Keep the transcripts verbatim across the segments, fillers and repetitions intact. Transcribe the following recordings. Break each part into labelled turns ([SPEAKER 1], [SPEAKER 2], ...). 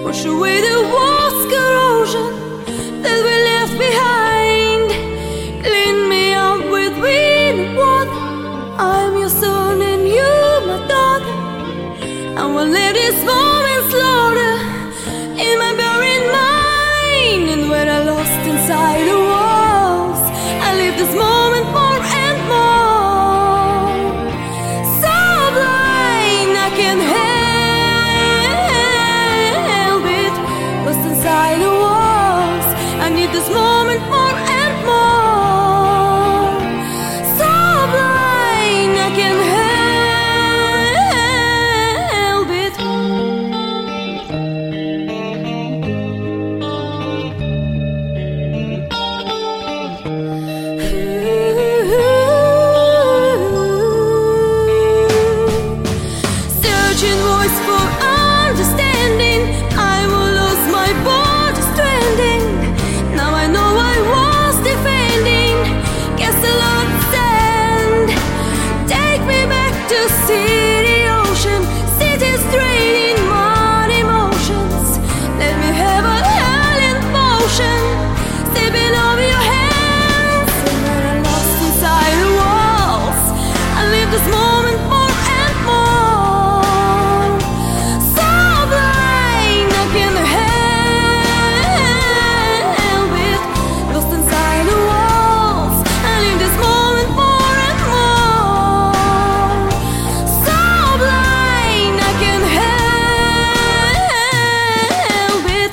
[SPEAKER 1] wash away the walls corrosion that we left behind. Clean me up with wind and water. I'm your son and you my daughter. I won't let this moment slaughter in my buried mind. And when I lost inside the walls, I live this moment more and more. So blind I can't help it. Lost inside the walls, I need this moment more and more. So blind I can't help it. Searching voice for understanding, I will lose my body stranding. Now I know I was defending, guess a lot stand. Take me back to city ocean, cities draining my emotions. Let me have a hell in motion, stepping over your hands. And when I'm lost inside the walls, I live this moment more and more. So blind I can't help it. Lost inside the walls, I live this moment more and more. So blind I can't help it.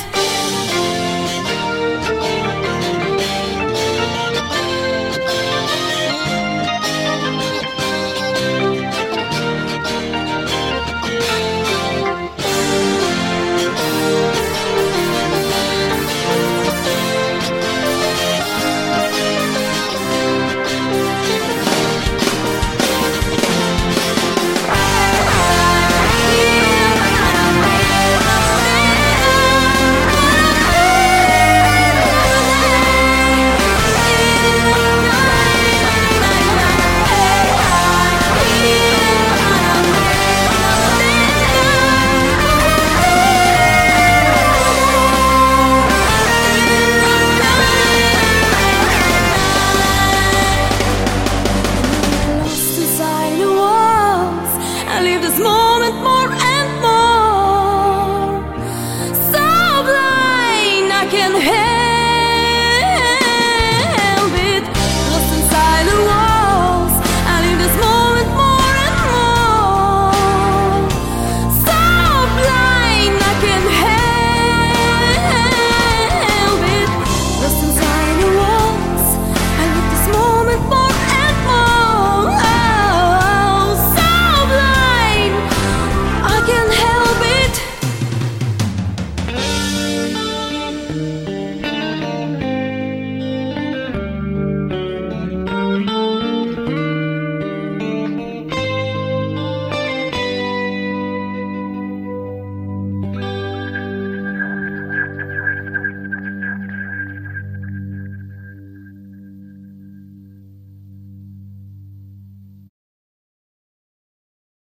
[SPEAKER 1] Lost inside the walls, I live this moment.